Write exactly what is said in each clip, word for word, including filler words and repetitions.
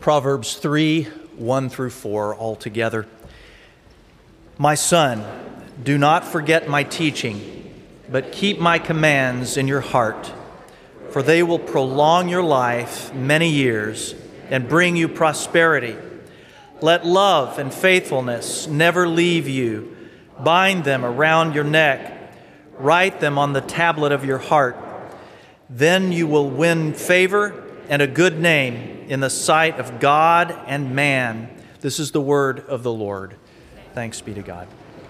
Proverbs three, one through four all together. My son, do not forget my teaching, but keep my commands in your heart, for they will prolong your life many years and bring you prosperity. Let love and faithfulness never leave you. Bind them around your neck. Write them on the tablet of your heart. Then you will win favor and a good name in the sight of God and man. This is the word of the Lord. Thanks be to God.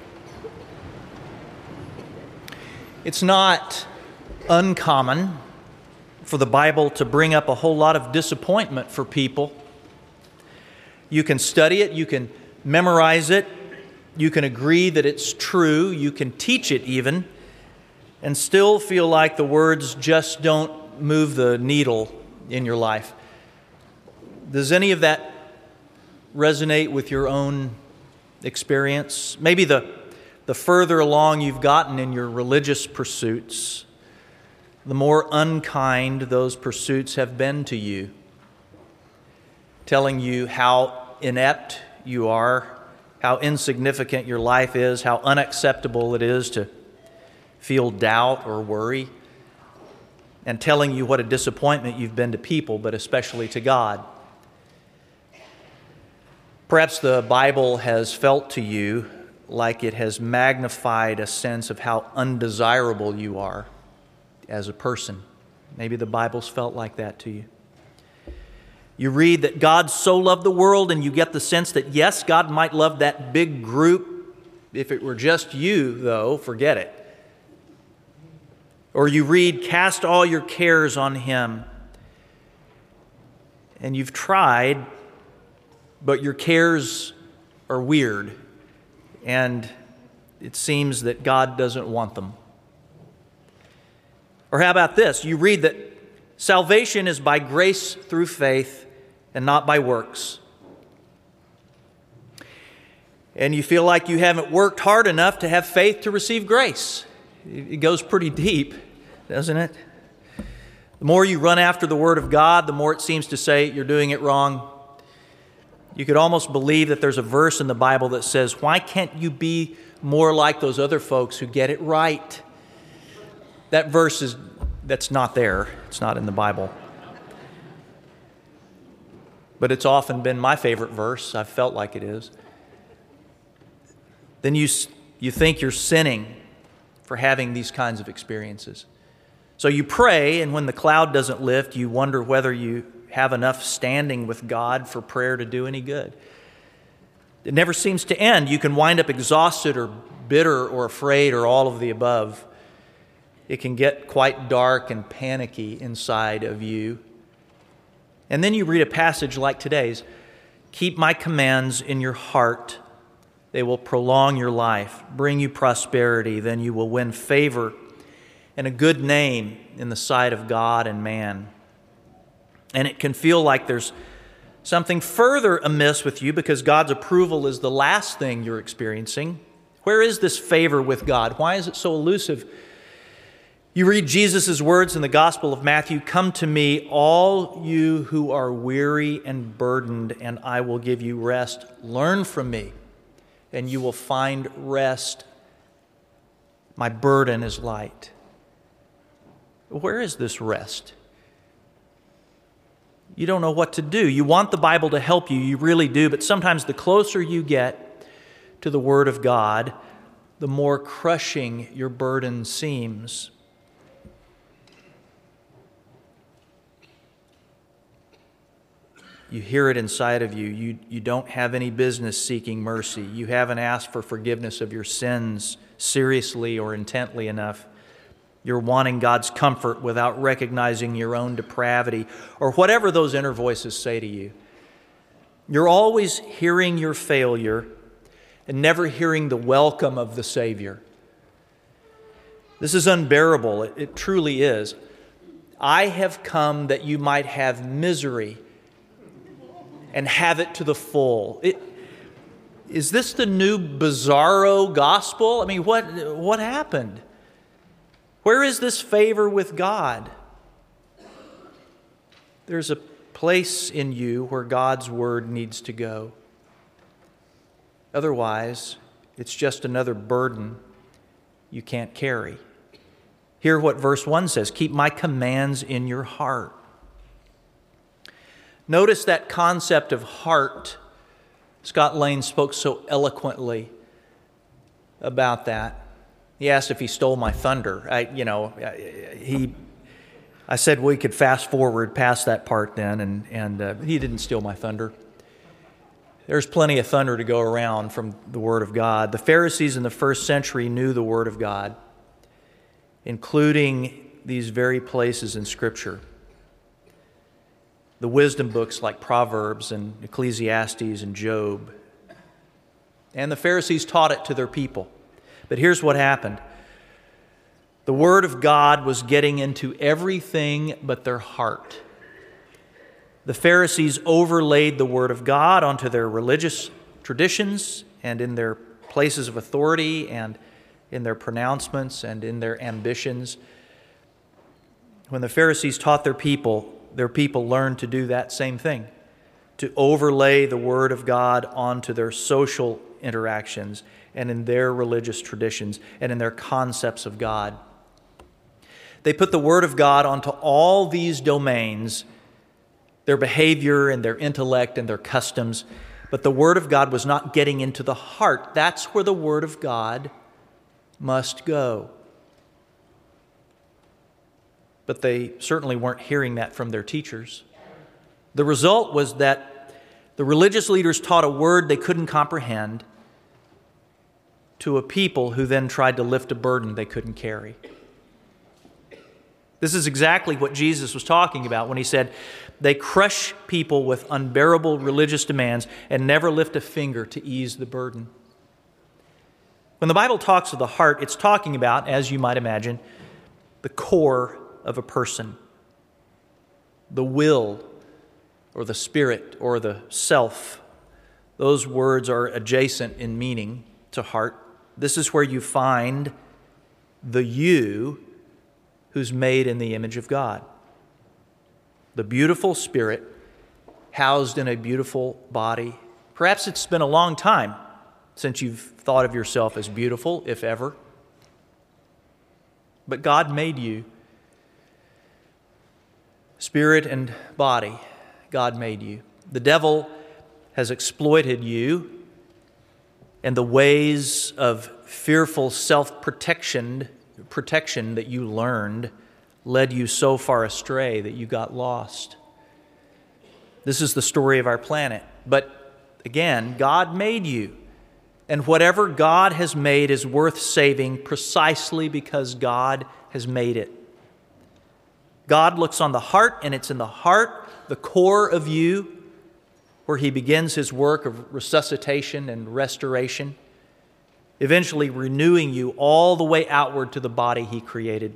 It's not uncommon for the Bible to bring up a whole lot of disappointment for people. You can study it, you can memorize it, you can agree that it's true, you can teach it even, and still feel like the words just don't move the needle in your life. Does any of that resonate with your own experience? Maybe the, the further along you've gotten in your religious pursuits, the more unkind those pursuits have been to you, telling you how inept you are, how insignificant your life is, how unacceptable it is to feel doubt or worry, and telling you what a disappointment you've been to people, but especially to God. Perhaps the Bible has felt to you like it has magnified a sense of how undesirable you are as a person. Maybe the Bible's felt like that to you. You read that God so loved the world, and you get the sense that, yes, God might love that big group. If it were just you, though, forget it. Or you read, cast all your cares on Him. And you've tried, but your cares are weird, and it seems that God doesn't want them. Or how about this? You read that salvation is by grace through faith and not by works. And you feel like you haven't worked hard enough to have faith to receive grace. It goes pretty deep, doesn't it? The more you run after the Word of God, the more it seems to say you're doing it wrong. You could almost believe that there's a verse in the Bible that says, why can't you be more like those other folks who get it right? That verse is, that's not there. It's not in the Bible. But it's often been my favorite verse. I've felt like it is. Then you, you think you're sinning for having these kinds of experiences. So you pray, and when the cloud doesn't lift, you wonder whether you have enough standing with God for prayer to do any good. It never seems to end. You can wind up exhausted or bitter or afraid or all of the above. It can get quite dark and panicky inside of you. And then you read a passage like today's, keep my commands in your heart. They will prolong your life, bring you prosperity. Then you will win favor and a good name in the sight of God and man. And it can feel like there's something further amiss with you because God's approval is the last thing you're experiencing. Where is this favor with God? Why is it so elusive? You read Jesus' words in the Gospel of Matthew, come to me, all you who are weary and burdened, and I will give you rest. Learn from me, and you will find rest. My burden is light. Where is this rest? You don't know what to do. You want the Bible to help you, you really do, but sometimes the closer you get to the Word of God, the more crushing your burden seems. You hear it inside of you. You, you don't have any business seeking mercy. You haven't asked for forgiveness of your sins seriously or intently enough. You're wanting God's comfort without recognizing your own depravity or whatever those inner voices say to you. You're always hearing your failure and never hearing the welcome of the Savior. This is unbearable. It, it truly is. I have come that you might have misery and have it to the full. It, is this the new bizarro gospel? I mean, what, what happened? Where is this favor with God? There's a place in you where God's word needs to go. Otherwise, it's just another burden you can't carry. Hear what verse one says, keep my commands in your heart. Notice that concept of heart. Scott Lane spoke so eloquently about that. He asked if he stole my thunder. I, you know, he, I said we could fast forward past that part then, and, and uh, he didn't steal my thunder. There's plenty of thunder to go around from the Word of God. The Pharisees in the first century knew the Word of God, including these very places in Scripture. The wisdom books like Proverbs and Ecclesiastes and Job. And the Pharisees taught it to their people. But here's what happened. The Word of God was getting into everything but their heart. The Pharisees overlaid the Word of God onto their religious traditions and in their places of authority and in their pronouncements and in their ambitions. When the Pharisees taught their people, their people learned to do that same thing, to overlay the Word of God onto their social interactions and in their religious traditions and in their concepts of God. They put the Word of God onto all these domains, their behavior and their intellect and their customs, but the Word of God was not getting into the heart. That's where the Word of God must go. But they certainly weren't hearing that from their teachers. The result was that the religious leaders taught a word they couldn't comprehend to a people who then tried to lift a burden they couldn't carry. This is exactly what Jesus was talking about when he said, they crush people with unbearable religious demands and never lift a finger to ease the burden. When the Bible talks of the heart, it's talking about, as you might imagine, the core of a person, the will or the spirit or the self. Those words are adjacent in meaning to heart. This is where you find the you who's made in the image of God. The beautiful spirit housed in a beautiful body. Perhaps it's been a long time since you've thought of yourself as beautiful, if ever. But God made you. Spirit and body, God made you. The devil has exploited you, and the ways of fearful self-protection protection that you learned led you so far astray that you got lost. This is the story of our planet. But again, God made you. And whatever God has made is worth saving precisely because God has made it. God looks on the heart, and it's in the heart, the core of you, where he begins his work of resuscitation and restoration, eventually renewing you all the way outward to the body he created.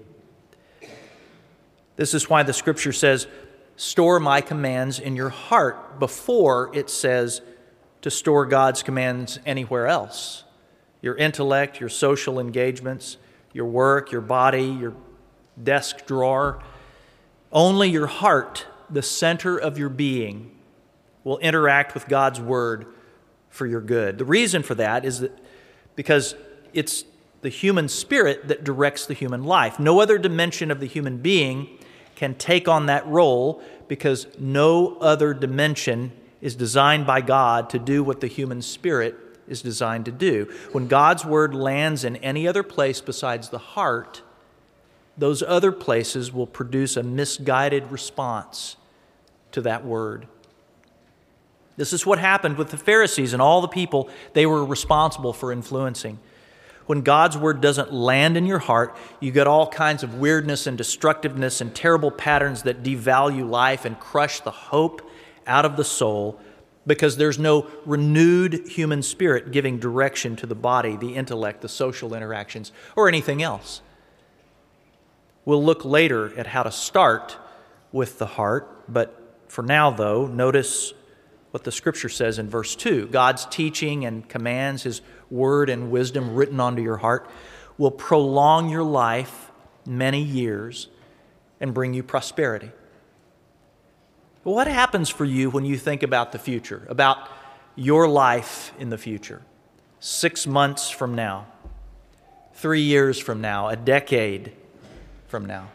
This is why the Scripture says, store my commands in your heart, before it says to store God's commands anywhere else. Your intellect, your social engagements, your work, your body, your desk drawer. Only your heart, the center of your being, will interact with God's Word for your good. The reason for that is that because it's the human spirit that directs the human life. No other dimension of the human being can take on that role, because no other dimension is designed by God to do what the human spirit is designed to do. When God's Word lands in any other place besides the heart, those other places will produce a misguided response to that Word. This is what happened with the Pharisees and all the people they were responsible for influencing. When God's Word doesn't land in your heart, you get all kinds of weirdness and destructiveness and terrible patterns that devalue life and crush the hope out of the soul, because there's no renewed human spirit giving direction to the body, the intellect, the social interactions, or anything else. We'll look later at how to start with the heart, but for now, though, notice what the Scripture says in verse two. God's teaching and commands, His word and wisdom written onto your heart, will prolong your life many years and bring you prosperity. But what happens for you when you think about the future, about your life in the future? Six months from now, three years from now, a decade from now.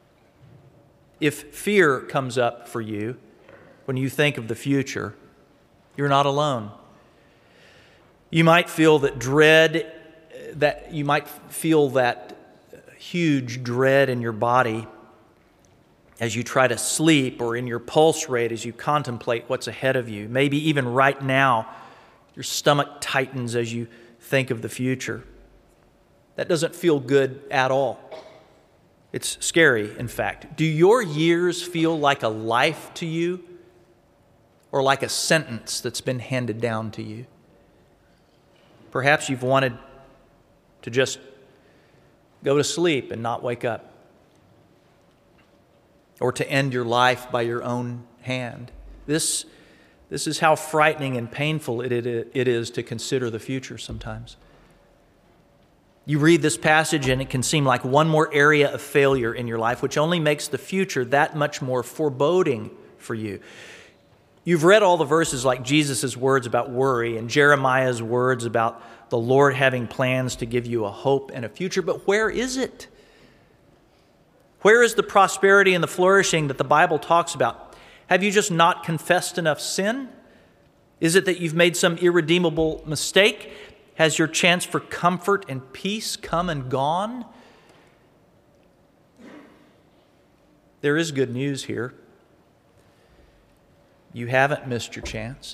If fear comes up for you when you think of the future, you're not alone. You might feel that dread, that you might feel that huge dread in your body as you try to sleep, or in your pulse rate as you contemplate what's ahead of you. Maybe even right now, your stomach tightens as you think of the future. That doesn't feel good at all. It's scary, in fact. Do your years feel like a life to you, or like a sentence that's been handed down to you? Perhaps you've wanted to just go to sleep and not wake up, or to end your life by your own hand. This, this is how frightening and painful it, it, it is to consider the future sometimes. You read this passage and it can seem like one more area of failure in your life, which only makes the future that much more foreboding for you. You've read all the verses like Jesus' words about worry and Jeremiah's words about the Lord having plans to give you a hope and a future, but where is it? Where is the prosperity and the flourishing that the Bible talks about? Have you just not confessed enough sin? Is it that you've made some irredeemable mistake? Has your chance for comfort and peace come and gone? There is good news here. You haven't missed your chance.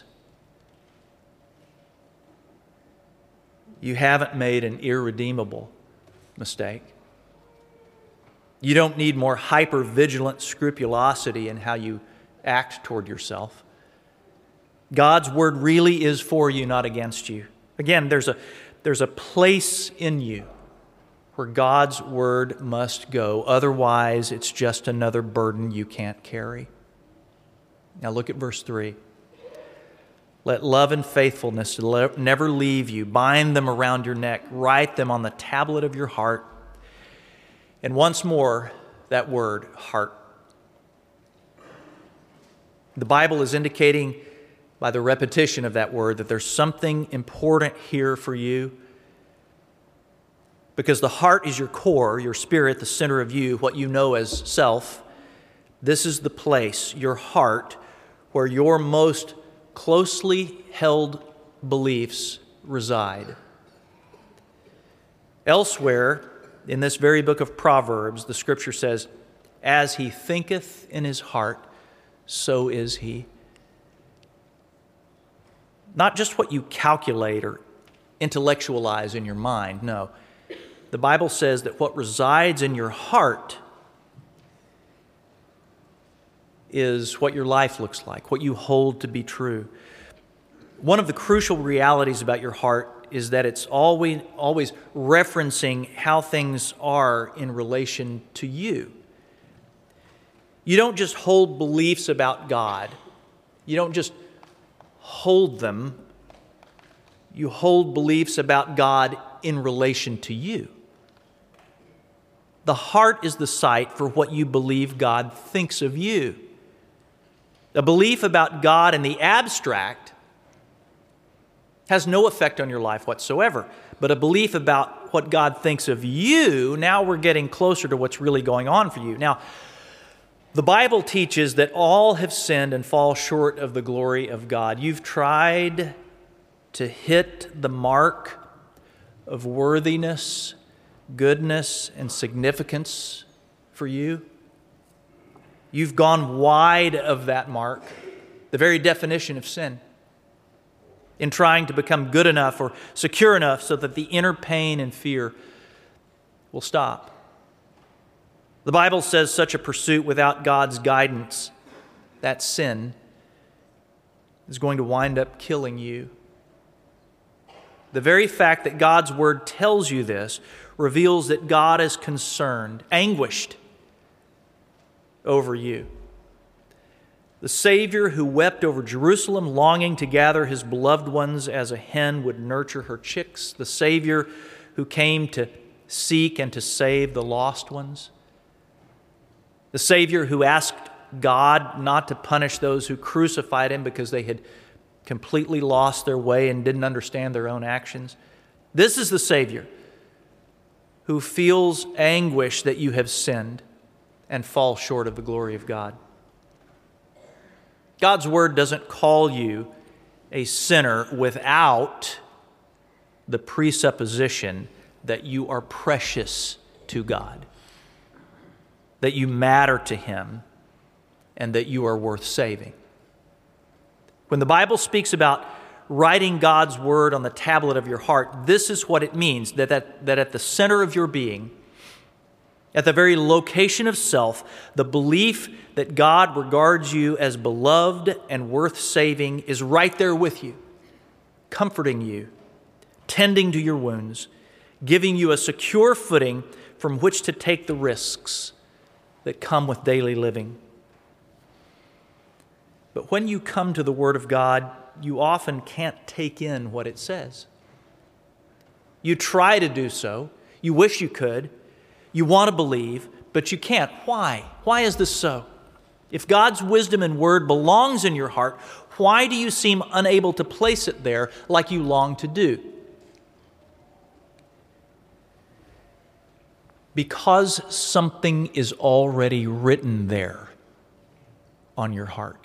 You haven't made an irredeemable mistake. You don't need more hyper-vigilant scrupulosity in how you act toward yourself. God's word really is for you, not against you. Again, there's a, there's a place in you where God's word must go. Otherwise, it's just another burden you can't carry. Now look at verse three. Let love and faithfulness never leave you. Bind them around your neck. Write them on the tablet of your heart. And once more, that word, heart. The Bible is indicating by the repetition of that word that there's something important here for you, because the heart is your core, your spirit, the center of you, what you know as self. This is the place, your heart, where your most closely held beliefs reside. Elsewhere, in this very book of Proverbs, the Scripture says, "As he thinketh in his heart, so is he." Not just what you calculate or intellectualize in your mind, no. The Bible says that what resides in your heart is what your life looks like, what you hold to be true. One of the crucial realities about your heart is that it's always, always referencing how things are in relation to you. You don't just hold beliefs about God. You don't just hold them. You hold beliefs about God in relation to you. The heart is the site for what you believe God thinks of you. A belief about God in the abstract has no effect on your life whatsoever. But a belief about what God thinks of you, now we're getting closer to what's really going on for you. Now, the Bible teaches that all have sinned and fall short of the glory of God. You've tried to hit the mark of worthiness, goodness, and significance for you. You've gone wide of that mark, the very definition of sin, in trying to become good enough or secure enough so that the inner pain and fear will stop. The Bible says such a pursuit without God's guidance, that sin, is going to wind up killing you. The very fact that God's word tells you this reveals that God is concerned, anguished over you. The Savior who wept over Jerusalem, longing to gather his beloved ones as a hen would nurture her chicks. The Savior who came to seek and to save the lost ones. The Savior who asked God not to punish those who crucified him because they had completely lost their way and didn't understand their own actions. This is the Savior who feels anguish that you have sinned and fall short of the glory of God. God's Word doesn't call you a sinner without the presupposition that you are precious to God, that you matter to Him, and that you are worth saving. When the Bible speaks about writing God's Word on the tablet of your heart, this is what it means, that, that, that at the center of your being, at the very location of self, the belief that God regards you as beloved and worth saving is right there with you, comforting you, tending to your wounds, giving you a secure footing from which to take the risks that come with daily living. But when you come to the Word of God, you often can't take in what it says. You try to do so. You wish you could. You want to believe, but you can't. Why? Why is this so? If God's wisdom and Word belongs in your heart, why do you seem unable to place it there like you long to do? Because something is already written there on your heart.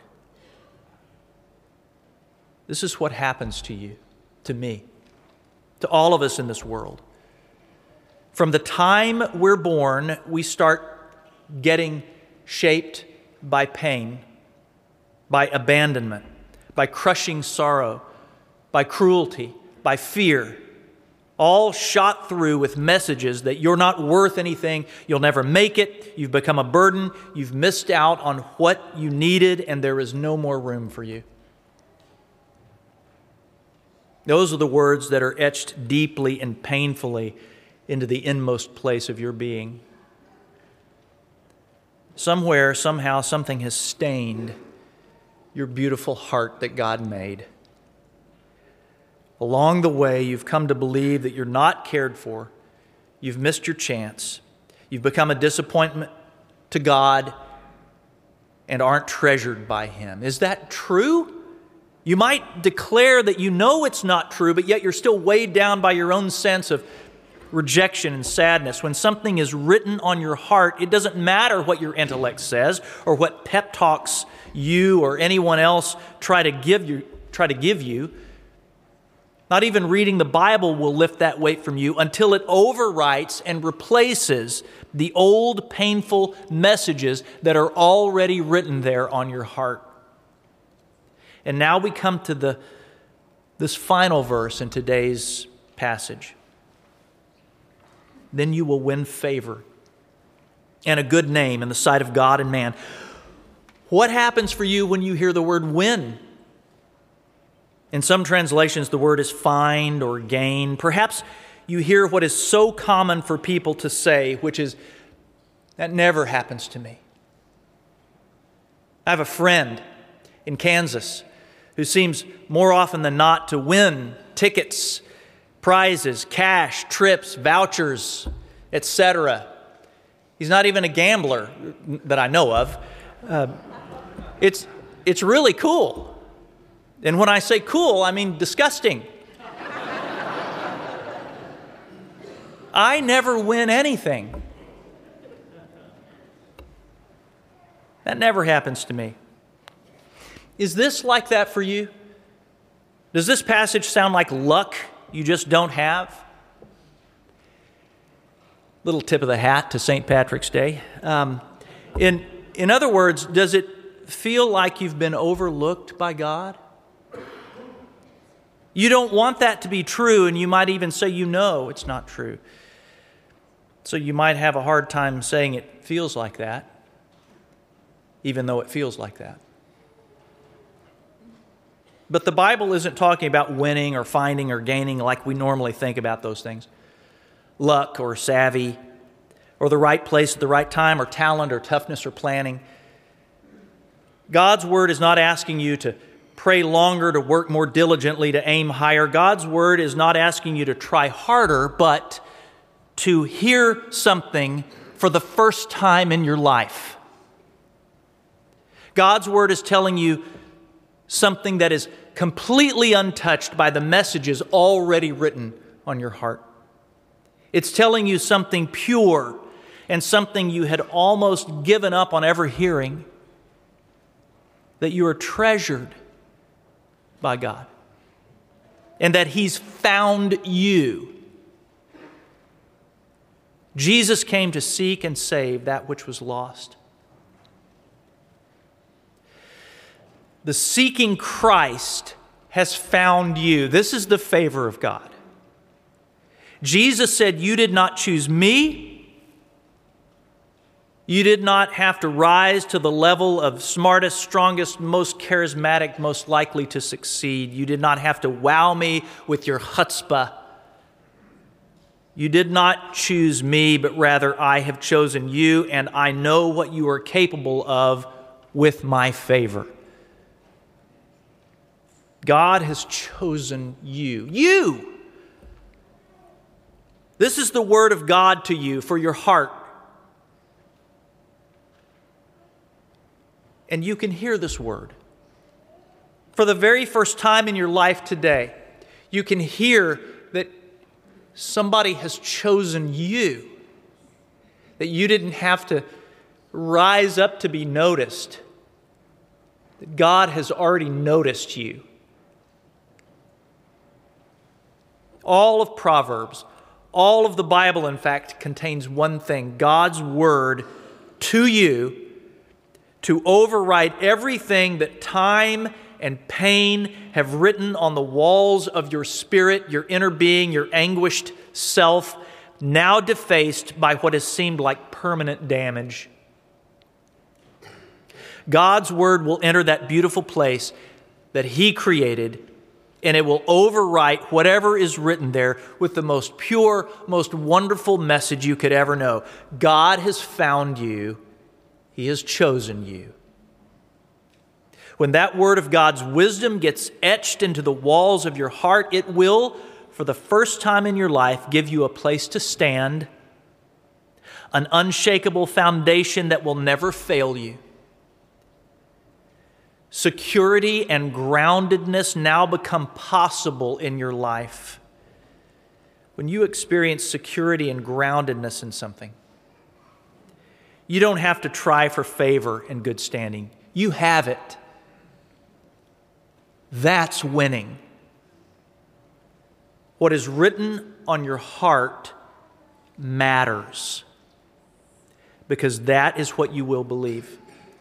This is what happens to you, to me, to all of us in this world. From the time we're born, we start getting shaped by pain, by abandonment, by crushing sorrow, by cruelty, by fear, all shot through with messages that you're not worth anything, you'll never make it, you've become a burden, you've missed out on what you needed, and there is no more room for you. Those are the words that are etched deeply and painfully into the inmost place of your being. Somewhere, somehow, something has stained your beautiful heart that God made. Along the way, you've come to believe that you're not cared for. You've missed your chance. You've become a disappointment to God and aren't treasured by Him. Is that true? You might declare that you know it's not true, but yet you're still weighed down by your own sense of rejection and sadness. When something is written on your heart, it doesn't matter what your intellect says or what pep talks you or anyone else try to give you. Try to give you. Not even reading the Bible will lift that weight from you until it overwrites and replaces the old painful messages that are already written there on your heart. And now we come to the this final verse in today's passage. Then you will win favor and a good name in the sight of God and man. What happens for you when you hear the word win? In some translations, the word is find or gain. Perhaps you hear what is so common for people to say, which is, that never happens to me. I have a friend in Kansas who seems more often than not to win tickets, prizes, cash, trips, vouchers, et cetera. He's not even a gambler that I know of. Uh, it's, it's really cool. And when I say cool, I mean disgusting. I never win anything. That never happens to me. Is this like that for you? Does this passage sound like luck you just don't have? Little tip of the hat to Saint Patrick's Day. Um, in, in other words, does it feel like you've been overlooked by God? You don't want that to be true, and you might even say you know it's not true. So you might have a hard time saying it feels like that, even though it feels like that. But the Bible isn't talking about winning or finding or gaining like we normally think about those things. Luck or savvy or the right place at the right time or talent or toughness or planning. God's Word is not asking you to pray longer, to work more diligently, to aim higher. God's Word is not asking you to try harder, but to hear something for the first time in your life. God's Word is telling you something that is completely untouched by the messages already written on your heart. It's telling you something pure and something you had almost given up on ever hearing, that you are treasured by God and that He's found you. Jesus came to seek and save that which was lost. The seeking Christ has found you. This is the favor of God. Jesus said, "You did not choose me. You did not have to rise to the level of smartest, strongest, most charismatic, most likely to succeed. You did not have to wow me with your chutzpah. You did not choose me, but rather I have chosen you, and I know what you are capable of with my favor." God has chosen you. You! This is the word of God to you for your heart. And you can hear this word. For the very first time in your life today, you can hear that somebody has chosen you, that you didn't have to rise up to be noticed, that God has already noticed you. All of Proverbs, all of the Bible, in fact, contains one thing: God's word to you to overwrite everything that time and pain have written on the walls of your spirit, your inner being, your anguished self, now defaced by what has seemed like permanent damage. God's word will enter that beautiful place that He created, and it will overwrite whatever is written there with the most pure, most wonderful message you could ever know. God has found you. He has chosen you. When that word of God's wisdom gets etched into the walls of your heart, it will, for the first time in your life, give you a place to stand, an unshakable foundation that will never fail you. Security and groundedness now become possible in your life. When you experience security and groundedness in something, you don't have to try for favor and good standing. You have it. That's winning. What is written on your heart matters, because that is what you will believe.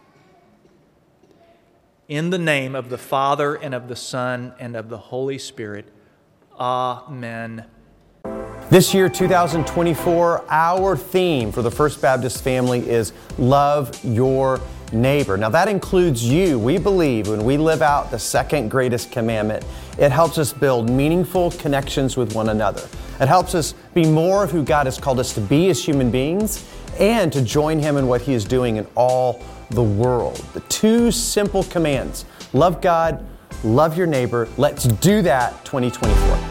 In the name of the Father, and of the Son, and of the Holy Spirit. Amen. This year, two thousand twenty-four, our theme for the First Baptist family is Love Your Neighbor. Now that includes you. We believe when we live out the second greatest commandment, it helps us build meaningful connections with one another. It helps us be more of who God has called us to be as human beings, and to join Him in what He is doing in all the world. The two simple commands: love God, love your neighbor. Let's do that twenty twenty-four.